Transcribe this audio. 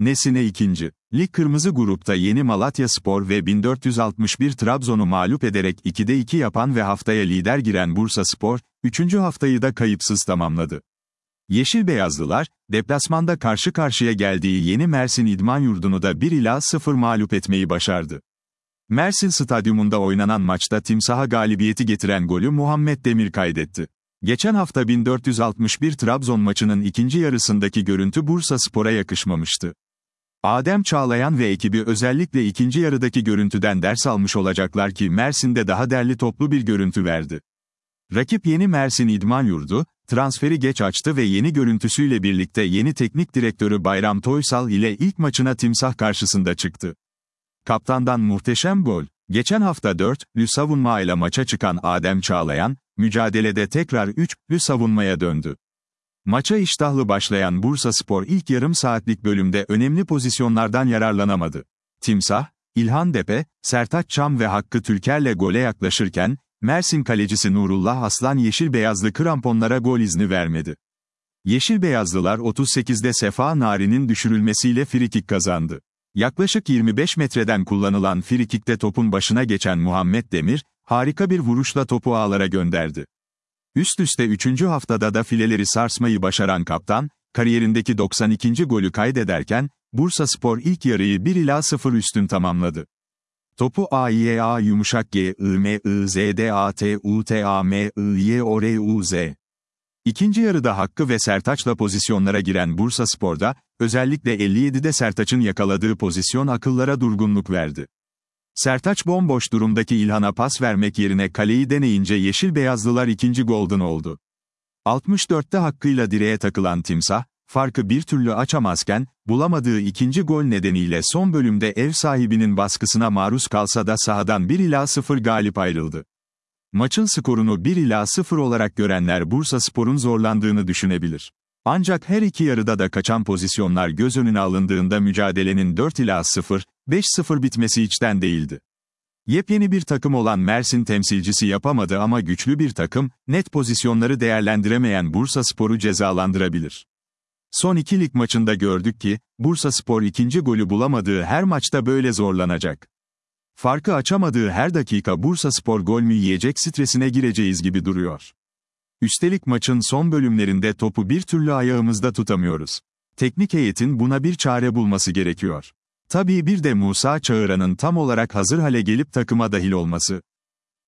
Nesine 2. Lig kırmızı grupta Yeni Malatyaspor ve 1461 Trabzon'u mağlup ederek 2'de 2 yapan ve haftaya lider giren Bursaspor, 3. haftayı da kayıpsız tamamladı. Yeşil Beyazlılar, deplasmanda karşı karşıya geldiği Yeni Mersin İdman Yurdu'nu da 1-0 mağlup etmeyi başardı. Mersin Stadyumunda oynanan maçta Timsah'a galibiyeti getiren golü Muhammed Demir kaydetti. Geçen hafta 1461 Trabzon maçının ikinci yarısındaki görüntü Bursaspor'a yakışmamıştı. Adem Çağlayan ve ekibi özellikle ikinci yarıdaki görüntüden ders almış olacaklar ki Mersin'de daha derli toplu bir görüntü verdi. Rakip Yeni Mersin İdman Yurdu, transferi geç açtı ve yeni görüntüsüyle birlikte yeni teknik direktörü Bayram Toysal ile ilk maçına Timsah karşısında çıktı. Kaptandan muhteşem gol. Geçen hafta 4'lü savunmayla maça çıkan Adem Çağlayan, mücadelede tekrar 3'lü savunmaya döndü. Maça iştahlı başlayan Bursaspor ilk yarım saatlik bölümde önemli pozisyonlardan yararlanamadı. Timsah, İlhan Depe, Sertaç Çam ve Hakkı Türker'le gole yaklaşırken, Mersin kalecisi Nurullah Aslan yeşil beyazlı kramponlara gol izni vermedi. Yeşil beyazlılar 38'de Sefa Nari'nin düşürülmesiyle frikik kazandı. Yaklaşık 25 metreden kullanılan frikikte topun başına geçen Muhammed Demir, harika bir vuruşla topu ağlara gönderdi. Üst üste 3. haftada da fileleri sarsmayı başaran kaptan, kariyerindeki 92. golü kaydederken, Bursaspor ilk yarıyı 1-0 üstün tamamladı. Topu AİA yumuşak G I M I Z D A T U T A M I Y O R U Z. İkinci yarıda Hakkı ve Sertaç'la pozisyonlara giren Bursaspor'da, özellikle 57'de Sertaç'ın yakaladığı pozisyon akıllara durgunluk verdi. Sertaç bomboş durumdaki İlhan'a pas vermek yerine kaleyi deneyince yeşil beyazlılar ikinci golden oldu. 64'te Hakkı'yla direğe takılan Timsah, farkı bir türlü açamazken, bulamadığı ikinci gol nedeniyle son bölümde ev sahibinin baskısına maruz kalsa da sahadan 1-0 galip ayrıldı. Maçın skorunu 1-0 olarak görenler Bursaspor'un zorlandığını düşünebilir. Ancak her iki yarıda da kaçan pozisyonlar göz önüne alındığında mücadelenin 4-0, 5-0 bitmesi içten değildi. Yepyeni bir takım olan Mersin temsilcisi yapamadı ama güçlü bir takım, net pozisyonları değerlendiremeyen Bursaspor'u cezalandırabilir. Son iki lig maçında gördük ki, Bursaspor ikinci golü bulamadığı her maçta böyle zorlanacak. Farkı açamadığı her dakika Bursaspor gol mü yiyecek stresine gireceğiz gibi duruyor. Üstelik maçın son bölümlerinde topu bir türlü ayağımızda tutamıyoruz. Teknik heyetin buna bir çare bulması gerekiyor. Tabii bir de Musa Çağıran'ın tam olarak hazır hale gelip takıma dahil olması.